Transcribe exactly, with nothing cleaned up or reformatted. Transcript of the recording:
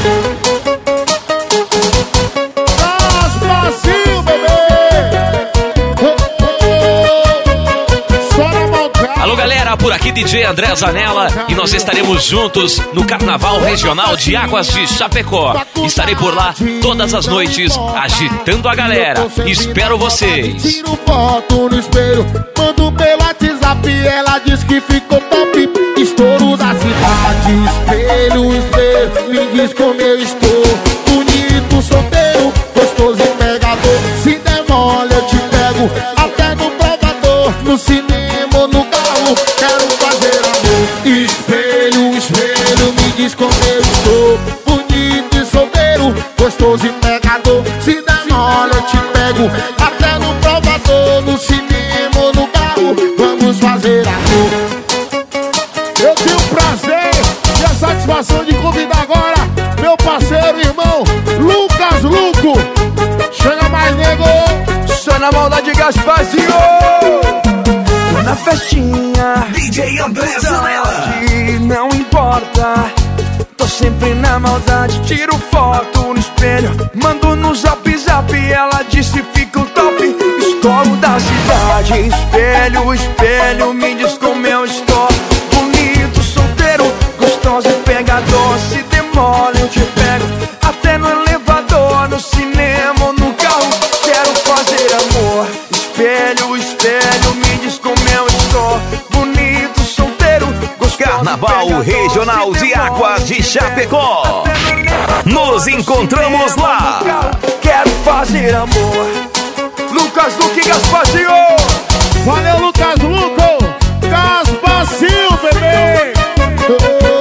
Gaspazinho, bebê. Só na maldade. Alô galera, por aqui D J André Zanella e nós estaremos juntos no Carnaval Regional de Águas de Chapecó. Estarei por lá todas as noites agitando a galera. Espero vocês. Tiro foto no espelho, mando pelo WhatsApp, ela diz que ficou top. Estouro da cidade, espelho, espelho, me diz como eu estou. Bonito, solteiro, gostoso e pegador. Se der mole eu te pego, até no provador. No cinema ou no carro, quero fazer amor. Espelho, espelho, me diz como eu estou. Bonito e solteiro, gostoso e pegador. Se der mole eu te pego, até no provador. No cinema ou no carro, vamos fazer amor. Eu tenho o prazer e a satisfação de convidar agora meu parceiro e irmão Lucas Luco. Chega mais, nego. Só na maldade, Gaspazinho. Tô na festinha, D J André Zanella. não importa. Tô sempre na maldade, tiro foto no espelho, mando no zap zap, ela disse fica o top. Estouro da cidade, espelho, espelho, me diz como eu estou. Bonito, solteiro, gostoso e pegador. Se demora eu te pego, até no elevador, no cinema ou no carro, quero fazer amor. Espelho, espelho, me diz como eu estou. Bonito, solteiro, gostoso. Carnaval Regional de Águas de Chapecó. Nos encontramos lá. Quero fazer amor. Lucas Luque, Gaspazinho. Valeu, Lucas Luco. Gaspazinho, bebê.